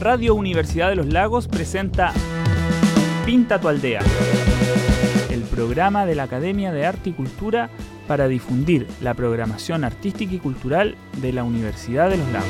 Radio Universidad de los Lagos presenta Pinta tu Aldea, el programa de la Academia de Arte y Cultura para difundir la programación artística y cultural de la Universidad de los Lagos.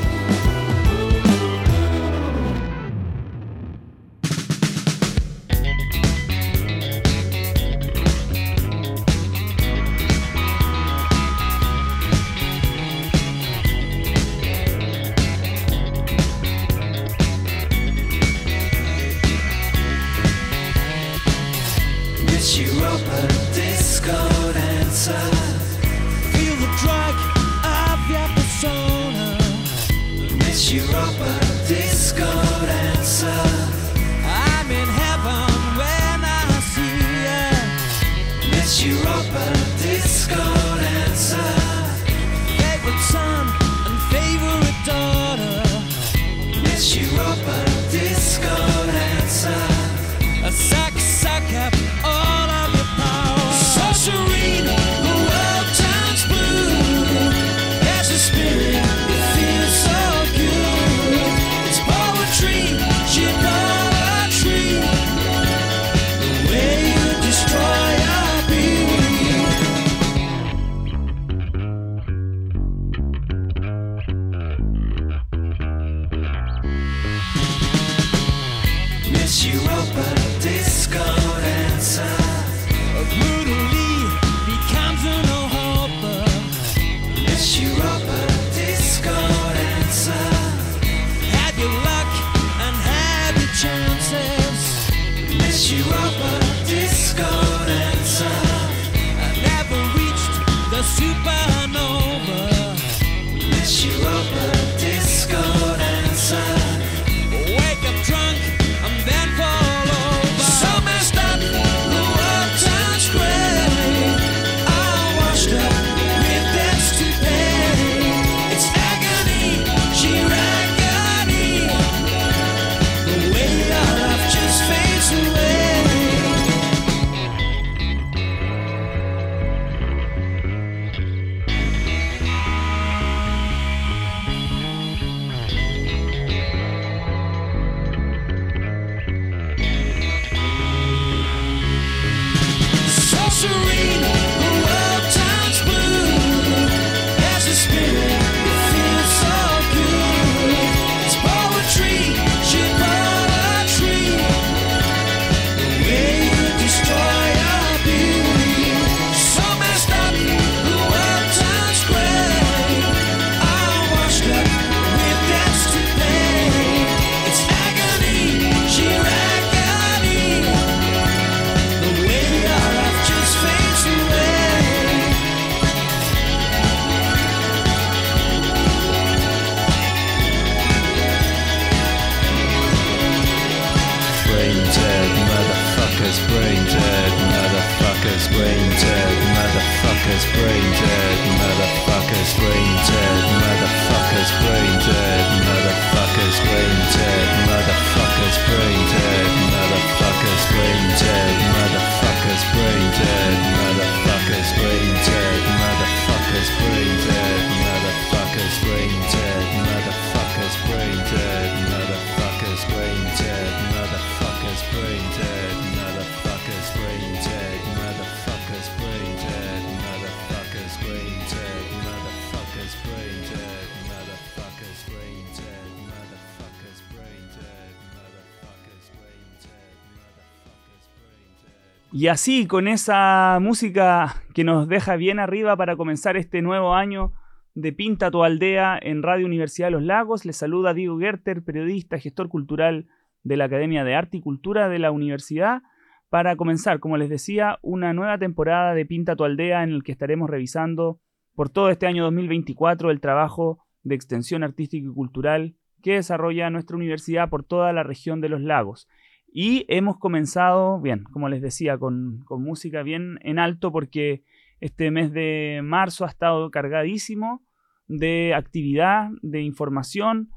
Y así, con esa música que nos deja bien arriba para comenzar este nuevo año de Pinta tu Aldea en Radio Universidad de los Lagos, les saluda Diego Gerter, periodista, gestor cultural de la Academia de Arte y Cultura de la Universidad, para comenzar, como les decía, una nueva temporada de Pinta tu Aldea en el que estaremos revisando por todo este año 2024 el trabajo de extensión artística y cultural que desarrolla nuestra universidad por toda la región de los lagos. Y hemos comenzado, bien, como les decía, con música bien en alto porque este mes de marzo ha estado cargadísimo de actividad, de información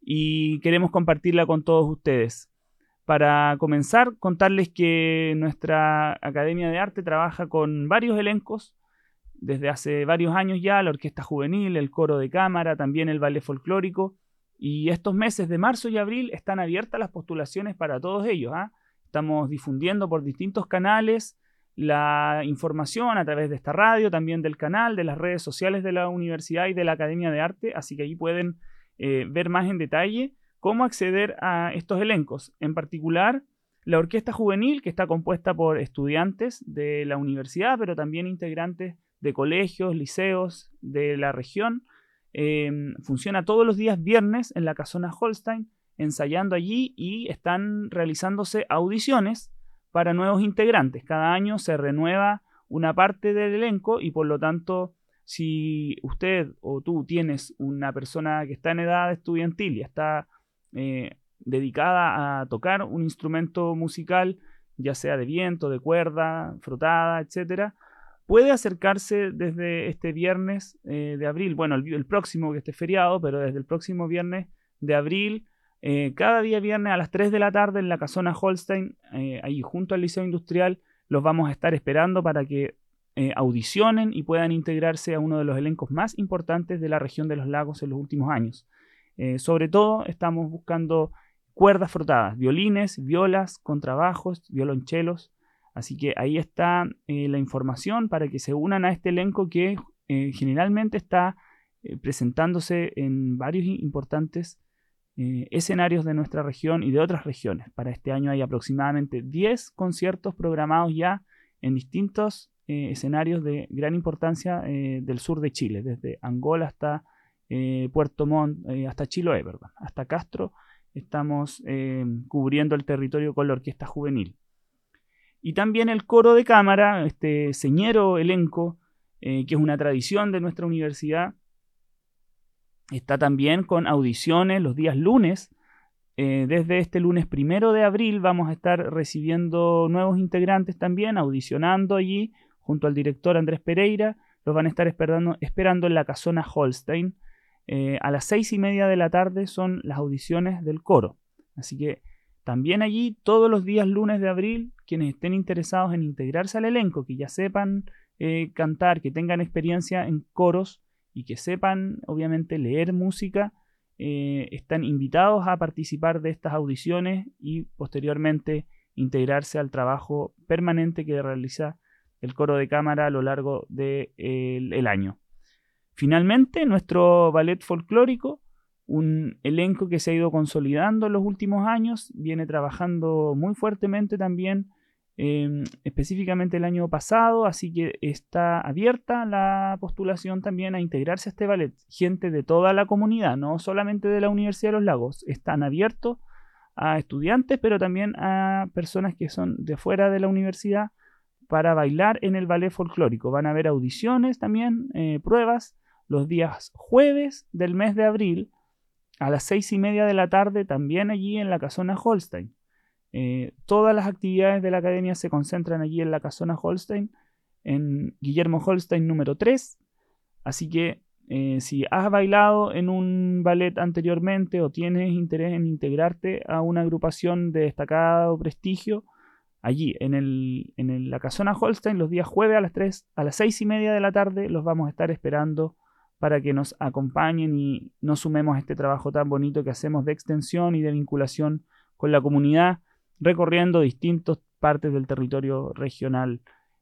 y queremos compartirla con todos ustedes. Para comenzar, contarles que nuestra Academia de Arte trabaja con varios elencos desde hace varios años ya, la Orquesta Juvenil, el Coro de Cámara, también el Ballet Folclórico, Y estos meses de marzo y abril están abiertas las postulaciones para todos ellos. Estamos difundiendo por distintos canales la información a través de esta radio, también del canal, de las redes sociales de la universidad y de la Academia de Arte, así que ahí pueden ver más en detalle cómo acceder a estos elencos. En particular, la Orquesta Juvenil, que está compuesta por estudiantes de la universidad, pero también integrantes de colegios, liceos de la región, funciona todos los días viernes en la Casona Holstein, ensayando allí, y están realizándose audiciones para nuevos integrantes. Cada año se renueva una parte del elenco y por lo tanto, si usted o tú tienes una persona que está en edad estudiantil y está dedicada a tocar un instrumento musical, ya sea de viento, de cuerda, frotada, etcétera, puede acercarse desde este viernes de abril, bueno, el próximo, que esté feriado, pero desde el próximo viernes de abril, cada día viernes a las 3 de la tarde en la Casona Holstein, ahí junto al Liceo Industrial, los vamos a estar esperando para que audicionen y puedan integrarse a uno de los elencos más importantes de la región de los lagos en los últimos años. Sobre todo estamos buscando cuerdas frotadas, violines, violas, contrabajos, violonchelos. Así que ahí está la información para que se unan a este elenco que generalmente está presentándose en varios importantes escenarios de nuestra región y de otras regiones. Para este año hay aproximadamente 10 conciertos programados ya en distintos escenarios de gran importancia del sur de Chile, desde Angola hasta Puerto Montt, hasta Chiloé, perdón, hasta Castro. Estamos cubriendo el territorio con la Orquesta Juvenil. Y también el coro de cámara, este señero elenco, que es una tradición de nuestra universidad, está también con audiciones los días lunes. Desde este lunes 1 de abril vamos a estar recibiendo nuevos integrantes también, audicionando allí junto al director Andrés Pereira. Los van a estar esperando en la Casona Holstein. A las 6:30 de la tarde son las audiciones del coro. Así que también allí todos los días lunes de abril, quienes estén interesados en integrarse al elenco, que ya sepan cantar, que tengan experiencia en coros y que sepan obviamente leer música, están invitados a participar de estas audiciones y posteriormente integrarse al trabajo permanente que realiza el coro de cámara a lo largo del año. Finalmente, nuestro ballet folclórico, un elenco que se ha ido consolidando en los últimos años, viene trabajando muy fuertemente también, específicamente el año pasado, así que está abierta la postulación también a integrarse a este ballet. Gente de toda la comunidad, no solamente de la Universidad de los Lagos, están abiertos a estudiantes, pero también a personas que son de fuera de la universidad para bailar en el ballet folclórico. Van a haber audiciones también, pruebas, los días jueves del mes de abril a las 6:30 de la tarde, también allí en la Casona Holstein. Todas las actividades de la academia se concentran allí en la Casona Holstein, en Guillermo Holstein número 3. Así que si has bailado en un ballet anteriormente o tienes interés en integrarte a una agrupación de destacado prestigio, allí en la Casona Holstein los días jueves a las 6:30 de la tarde los vamos a estar esperando para que nos acompañen y nos sumemos a este trabajo tan bonito que hacemos de extensión y de vinculación con la comunidad, recorriendo distintas partes del territorio regional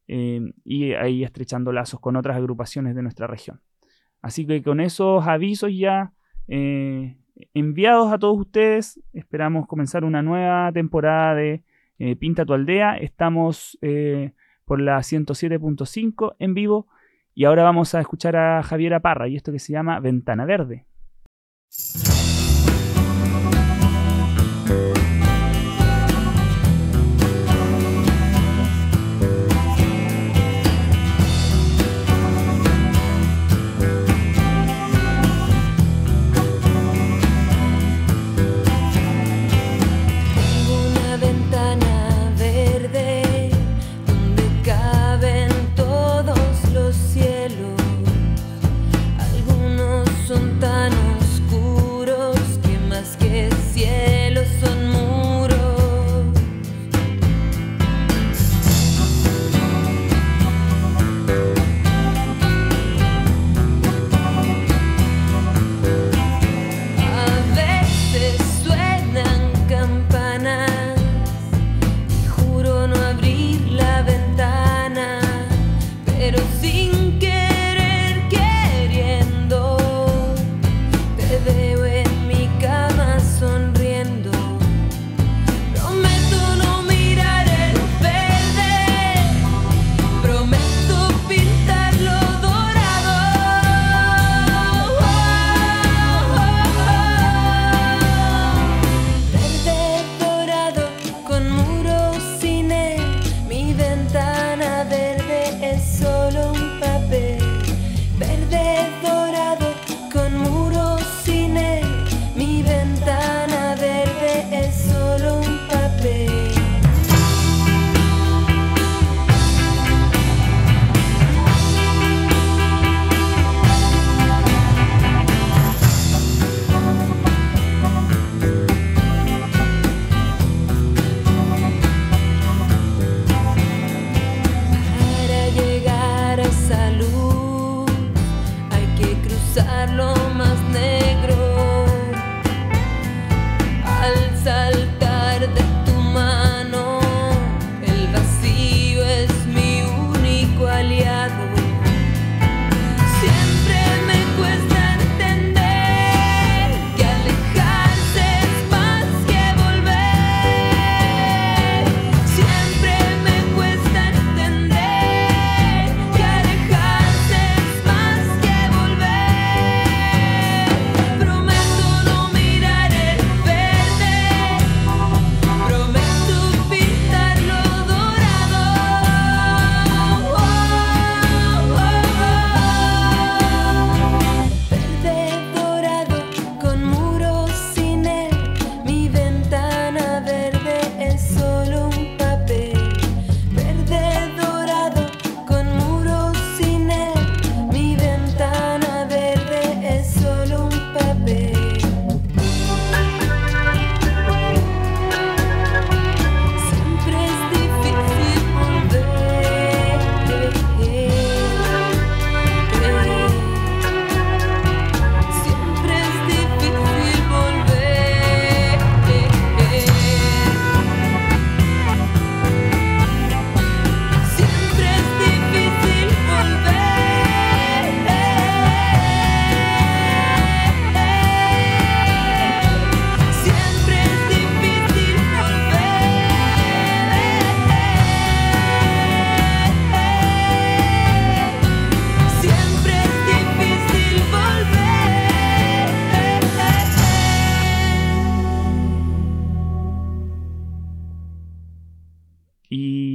y ahí estrechando lazos con otras agrupaciones de nuestra región. Así que con esos avisos ya enviados a todos ustedes, esperamos comenzar una nueva temporada de Pinta tu Aldea. Estamos por la 107.5 en vivo. Y ahora vamos a escuchar a Javiera Parra y esto que se llama Ventana Verde. Son tan oscuros.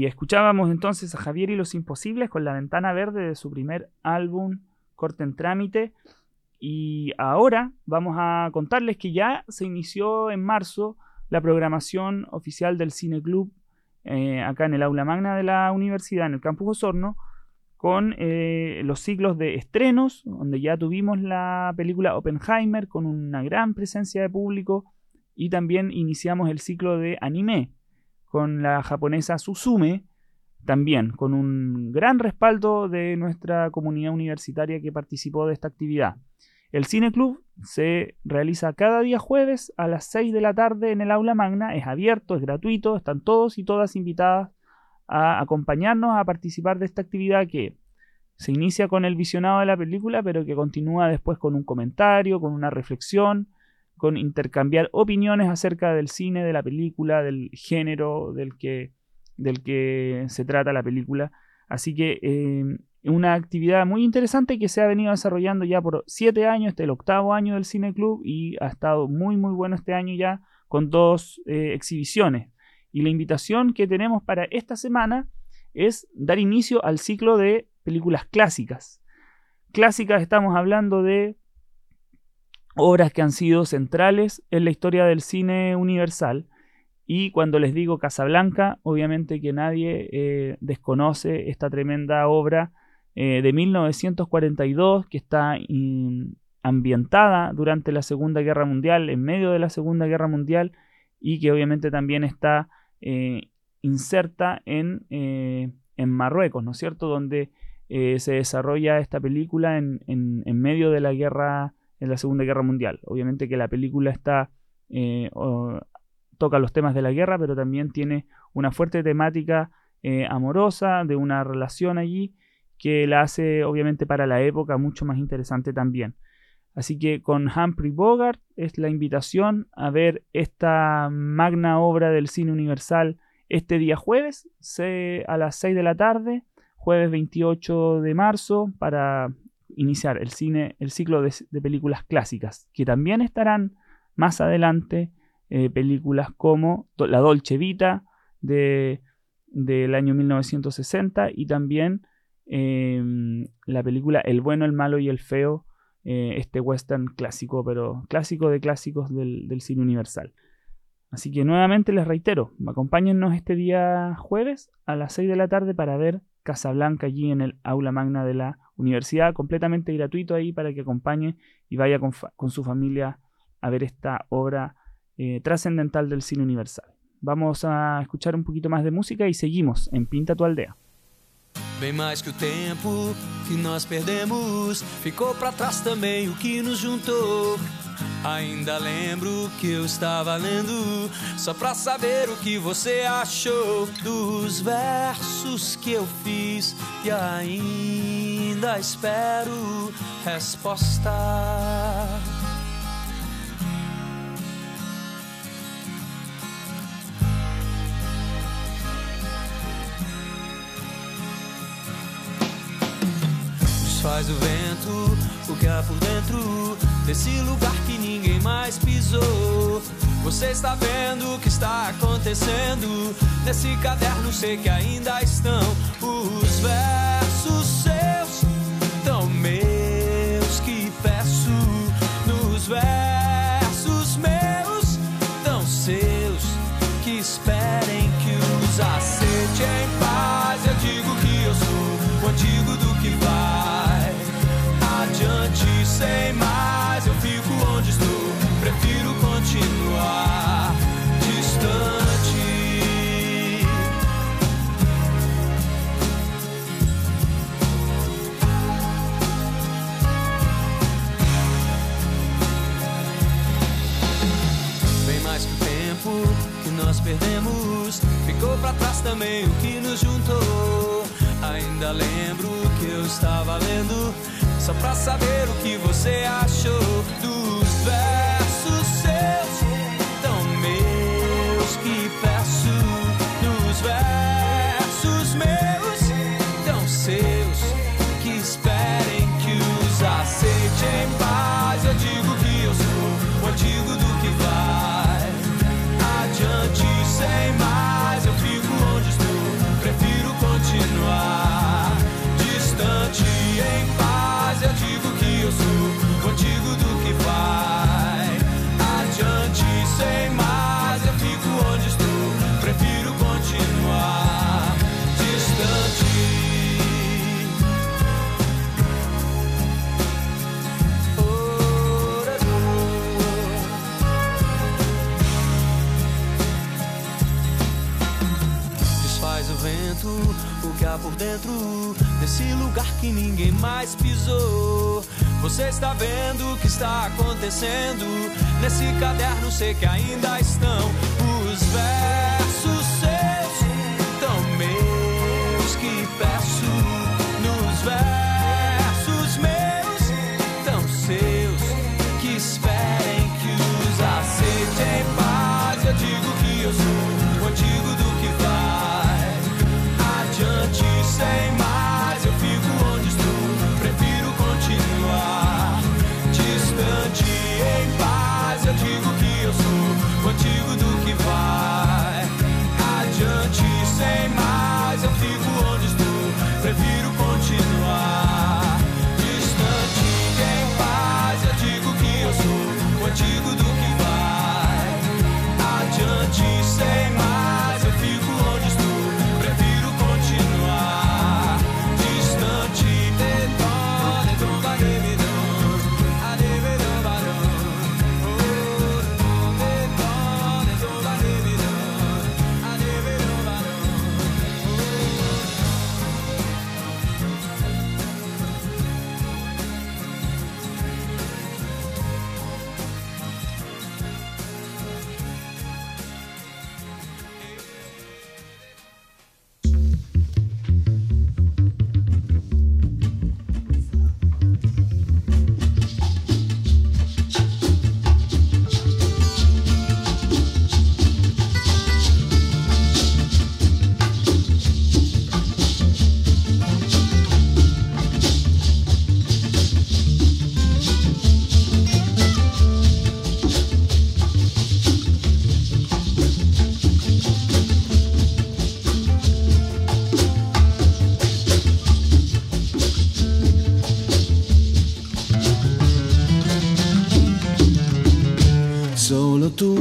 escuchábamos entonces a Javier y los Imposibles con La Ventana Verde de su primer álbum, Corte en Trámite. Y ahora vamos a contarles que ya se inició en marzo la programación oficial del Cine Club acá en el aula magna de la universidad, en el campus Osorno, con los ciclos de estrenos, donde ya tuvimos la película Oppenheimer con una gran presencia de público, y también iniciamos el ciclo de anime con la japonesa Suzume, también con un gran respaldo de nuestra comunidad universitaria que participó de esta actividad. El Cine Club se realiza cada día jueves a las 6 de la tarde en el aula magna, es abierto, es gratuito, están todos y todas invitadas a acompañarnos a participar de esta actividad que se inicia con el visionado de la película, pero que continúa después con un comentario, con una reflexión, con intercambiar opiniones acerca del cine, de la película, del género del que se trata la película. Así que una actividad muy interesante que se ha venido desarrollando ya por 7 años, este es el 8º año del Cine Club, y ha estado muy muy bueno este año ya con 2 exhibiciones. Y la invitación que tenemos para esta semana es dar inicio al ciclo de películas clásicas. Clásicas, estamos hablando de obras que han sido centrales en la historia del cine universal. Y cuando les digo Casablanca, obviamente que nadie desconoce esta tremenda obra de 1942 que está ambientada durante la Segunda Guerra Mundial, en medio de la Segunda Guerra Mundial, y que obviamente también está inserta en Marruecos, ¿no es cierto?, donde se desarrolla esta película en medio de la guerra, en la Segunda Guerra Mundial. Obviamente que la película toca los temas de la guerra, pero también tiene una fuerte temática amorosa, de una relación allí, que la hace obviamente para la época mucho más interesante también. Así que con Humphrey Bogart es la invitación a ver esta magna obra del cine universal este día jueves a las 6 de la tarde, jueves 28 de marzo, para iniciar el ciclo de películas clásicas, que también estarán más adelante películas como La Dolce Vita del año 1960, y también la película El Bueno, el Malo y el Feo, este western clásico, pero clásico de clásicos del cine universal. Así que nuevamente les reitero, acompáñennos este día jueves a las 6 de la tarde para ver Casablanca allí en el aula magna de la universidad, completamente gratuito ahí para que acompañe y vaya con su familia a ver esta obra trascendental del cine universal. Vamos a escuchar un poquito más de música y seguimos en Pinta tu Aldea. Bem mais que o tempo que nós perdemos, ficou pra trás também o que nos juntou. Ainda lembro que eu estava lendo, só pra saber o que você achou dos versos que eu fiz, e ainda espero resposta. Faz o vento, o que há por dentro desse lugar que ninguém mais pisou. Você está vendo o que está acontecendo nesse caderno, sei que ainda estão os versos seus, tão meus que peço. Nos versos meus, tão seus, que esperem que os aceite em paz. Eu digo que eu sou o antigo do que vai adiante, sem mais, eu fico onde estou, prefiro continuar distante. Bem mais que o tempo que nós perdemos, ficou pra trás também o que nos juntou. Ainda lembro que eu estava lendo, só pra saber o que você achou dos versos seus, tão meus que peço. Nos versos meus, tão seus, que esperem que os aceite em paz. Eu digo que eu sou o antigo do que vai adiante, sem mais, eu fico onde estou, prefiro ficar por dentro desse lugar que ninguém mais pisou. Você está vendo o que está acontecendo nesse caderno, sei que ainda estão os versos seus, tão meus que peço. Nos versos meus, tão seus, que esperem que os aceite em paz. Eu digo que eu sou o antigo do que vai adiante sem mais. Eu fico onde estou, prefiro continuar distante em paz. Eu digo que eu sou o antigo do que vai adiante sem mais. Eu fico onde estou, prefiro continuar distante em paz. Eu digo que eu sou o antigo do que vai adiante sem mais. Eu fico onde estou, prefiro continuar distante. Solo tú,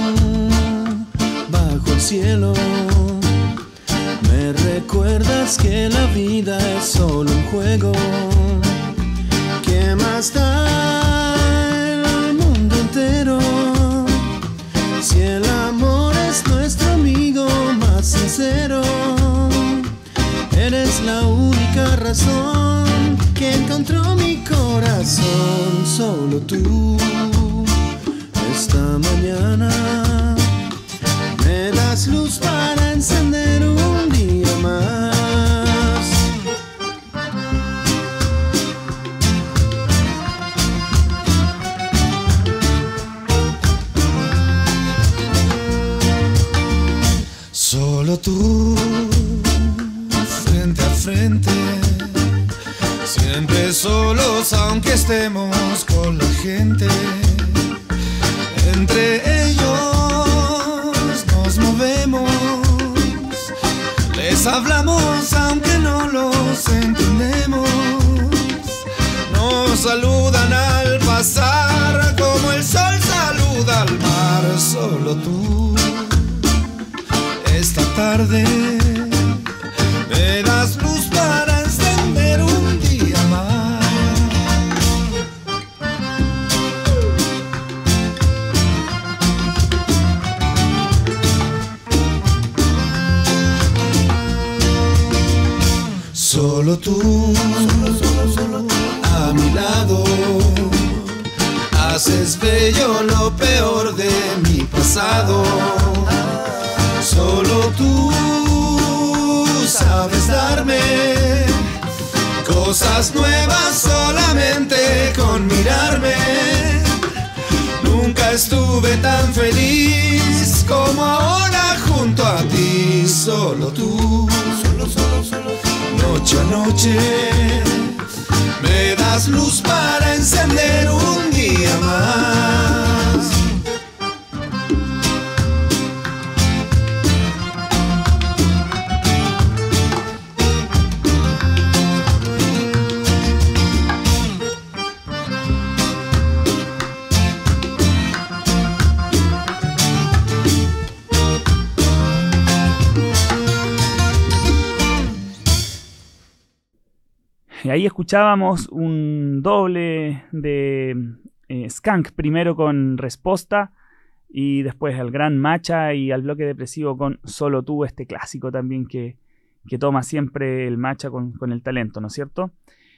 bajo el cielo, me recuerdas que la vida es solo un juego. ¿Qué más da el mundo entero si el amor es nuestro amigo más sincero? Eres la única razón que encontró mi corazón. Solo tú. Esta mañana me das luz para encender un día más. Solo tú, frente a frente, siempre solos aunque estemos con la gente. Entre ellos nos movemos, les hablamos aunque no los entendemos. Nos saludan al pasar como el sol saluda al mar. Solo tú, esta tarde, me das luz para encender un día más. Solo tú, a mi lado, haces bello lo peor de mi pasado. Solo tú sabes darme cosas nuevas solamente con mirarme. Nunca estuve tan feliz como ahora junto a ti. Solo tú, noche a noche, me das luz para encender un día más. Y ahí escuchábamos un doble de Skunk, primero con Resposta y después al Gran Macha y al Bloque Depresivo con Solo Tú, este clásico también que toma siempre el matcha con el talento, ¿no es cierto?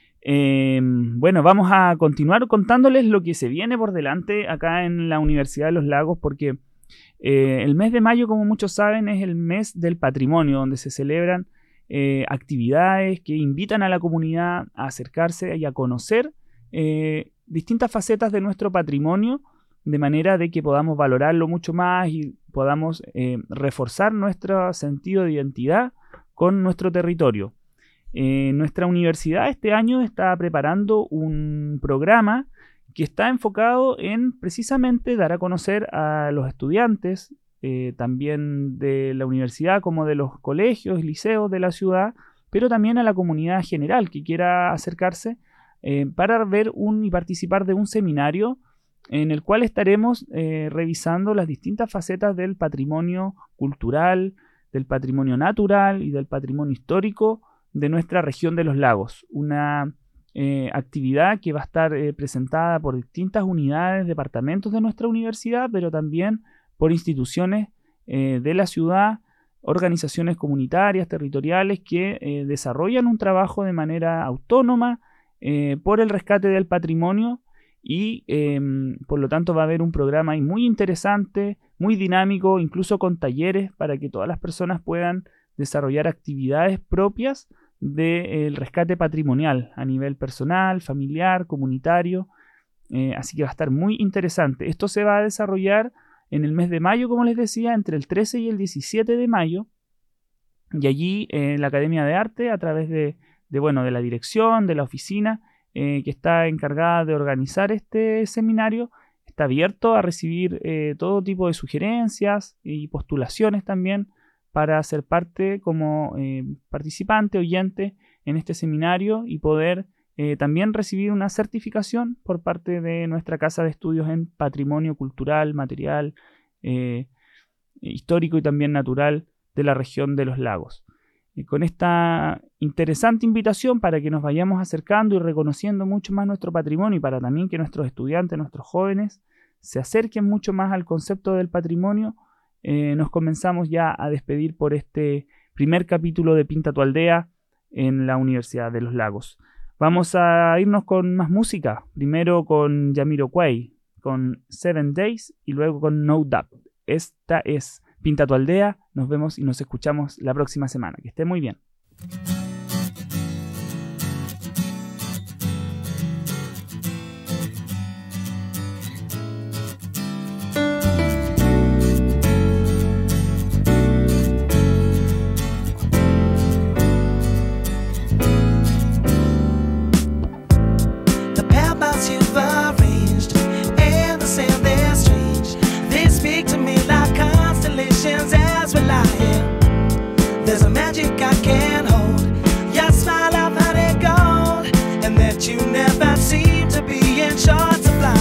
Bueno, vamos a continuar contándoles lo que se viene por delante acá en la Universidad de los Lagos, porque el mes de mayo, como muchos saben, es el mes del patrimonio, donde se celebran actividades que invitan a la comunidad a acercarse y a conocer distintas facetas de nuestro patrimonio, de manera de que podamos valorarlo mucho más y podamos reforzar nuestro sentido de identidad con nuestro territorio. Nuestra universidad este año está preparando un programa que está enfocado en precisamente dar a conocer a los estudiantes, también de la universidad como de los colegios y liceos de la ciudad, pero también a la comunidad general que quiera acercarse para ver y participar de un seminario en el cual estaremos revisando las distintas facetas del patrimonio cultural, del patrimonio natural y del patrimonio histórico de nuestra región de los lagos. Una actividad que va a estar presentada por distintas unidades, departamentos de nuestra universidad, pero también por instituciones de la ciudad, organizaciones comunitarias, territoriales que desarrollan un trabajo de manera autónoma por el rescate del patrimonio y por lo tanto va a haber un programa ahí muy interesante, muy dinámico, incluso con talleres para que todas las personas puedan desarrollar actividades propias del rescate patrimonial a nivel personal, familiar, comunitario, así que va a estar muy interesante. Esto se va a desarrollar en el mes de mayo, como les decía, entre el 13 y el 17 de mayo, y allí en la Academia de Arte, a través de la dirección, de la oficina que está encargada de organizar este seminario, está abierto a recibir todo tipo de sugerencias y postulaciones también para ser parte como participante, oyente en este seminario y poder también recibir una certificación por parte de nuestra Casa de Estudios en Patrimonio Cultural, Material, Histórico y también Natural de la región de los lagos. Con esta interesante invitación para que nos vayamos acercando y reconociendo mucho más nuestro patrimonio y para también que nuestros estudiantes, nuestros jóvenes, se acerquen mucho más al concepto del patrimonio, nos comenzamos ya a despedir por este primer capítulo de Pinta tu Aldea en la Universidad de los Lagos. Vamos a irnos con más música, primero con Jamiroquai, con 7 Days y luego con No Doubt. Esta es Pinta tu Aldea, nos vemos y nos escuchamos la próxima semana. Que esté muy bien. There's a magic I can't hold. Your smile, I've had it gold, and that you never seem to be in short supply.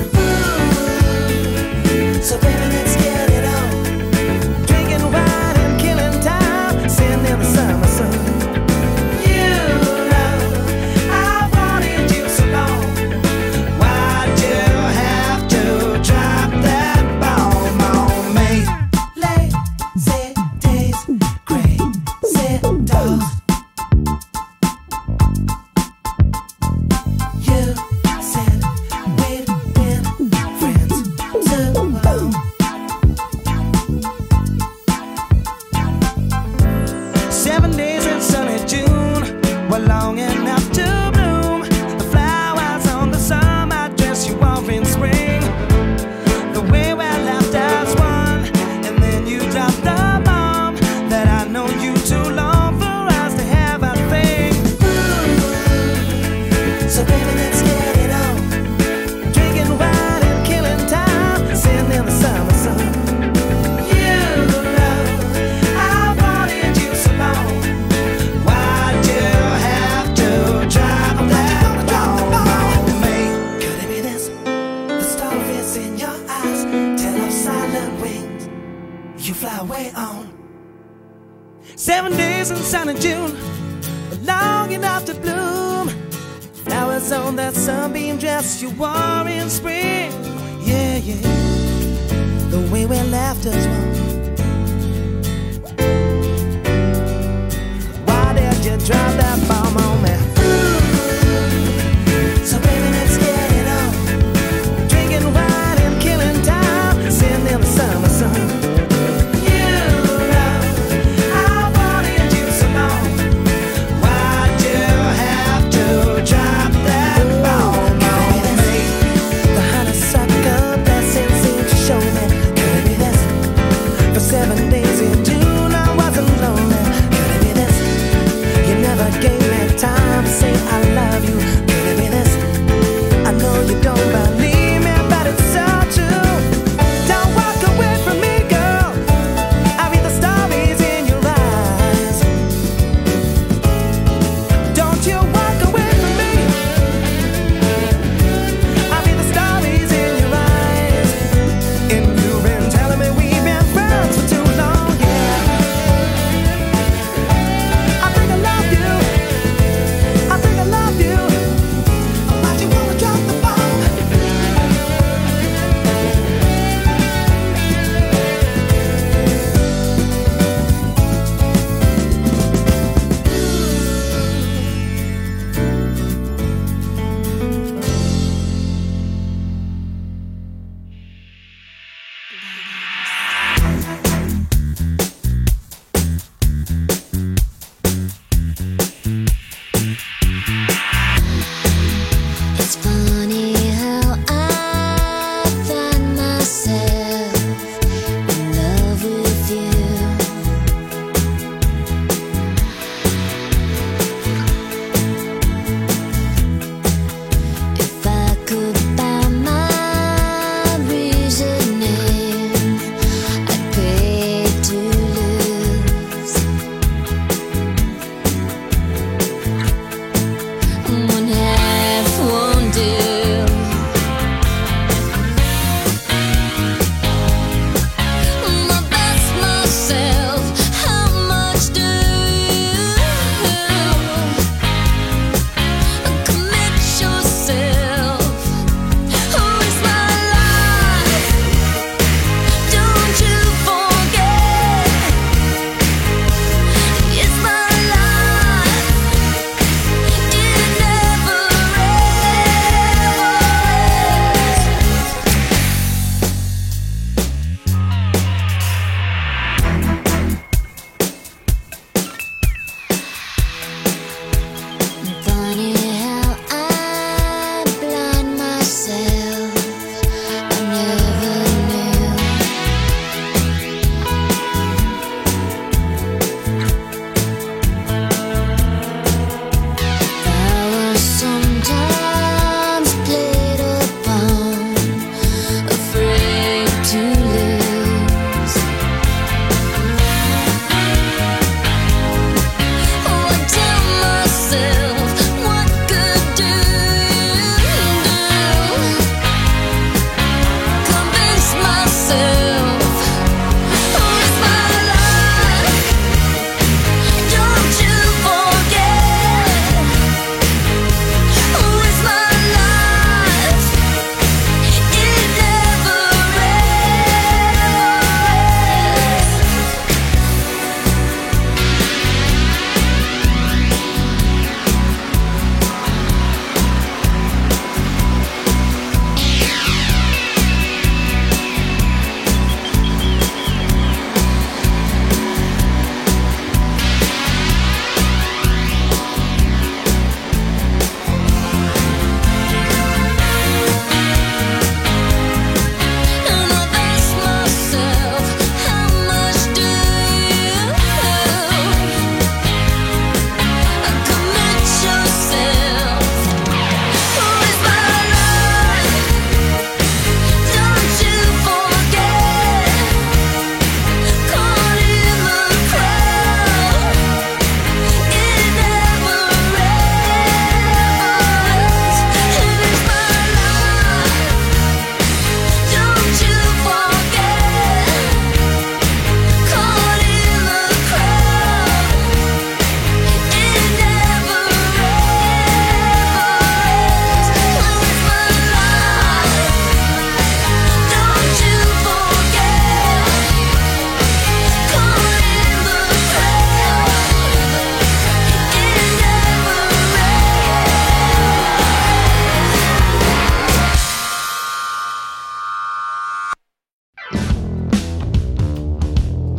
So baby, let's get it on. Drinking wine and killing time, sitting in the summer sun. You know I've wanted you so long. Why'd you have to drop that bomb on me? Lazy days, crazy dogs. You said we'd been friends too long. 7 days in sunny June were long enough to bloom. The flowers on the summer dress you wore in spring. The way we left as one, and then you dropped the bomb that I know you too long for us to have a thing. So baby, let's get it on. Drinking wine and killing time, sitting in the summer sun. You know I wanted you so long. Why'd you have to drop that bomb on me? Could it be this? The starfish in your eyes tell of silent wings. You fly away on 7 days in sunny June, long enough to bloom. Flowers on that sunbeam dress you wore in spring. Yeah, yeah. The way we laughed as one. drop that bomb on me. So baby, let's get it on. Drinking wine and killing time, sitting in the summer sun. You know I wanted you so long. Why'd you have to drop that bomb on me? The honeysuckle blessing seemed to show me. Could it be this? For 7 days in June I wasn't lonely. Could it be this? You never gave me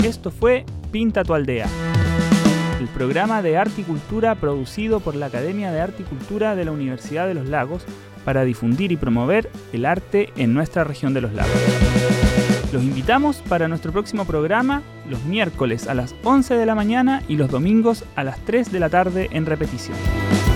Esto fue Pinta tu Aldea, el programa de arte y cultura producido por la Academia de Arte y Cultura de la Universidad de los Lagos para difundir y promover el arte en nuestra región de los lagos. Los invitamos para nuestro próximo programa los miércoles a las 11 de la mañana y los domingos a las 3 de la tarde en repetición.